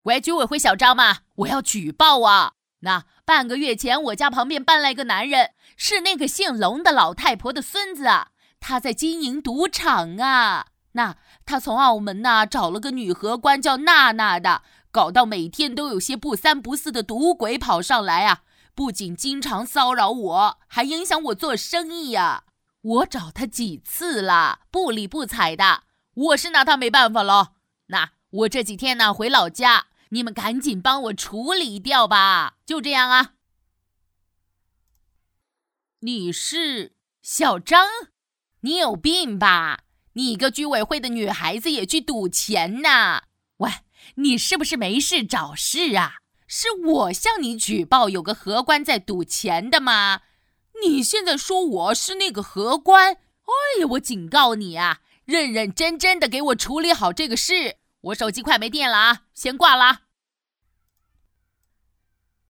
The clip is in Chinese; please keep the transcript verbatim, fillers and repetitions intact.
喂，居委会小张吗？我要举报啊！那半个月前我家旁边搬来个男人，是那个姓龙的老太婆的孙子啊，他在经营赌场啊。那他从澳门呐、啊、找了个女荷官叫娜娜的，搞到每天都有些不三不四的赌鬼跑上来啊，不仅经常骚扰我，还影响我做生意啊。我找他几次了，不理不睬的，我是拿他没办法了。那我这几天呢回老家，你们赶紧帮我处理掉吧，就这样啊。你是小张？你有病吧？你一个居委会的女孩子也去赌钱呐？喂，你是不是没事找事啊？是我向你举报有个荷官在赌钱的吗？你现在说我是那个荷官？哎呀，我警告你啊，认认真真的给我处理好这个事。我手机快没电了啊，先挂了。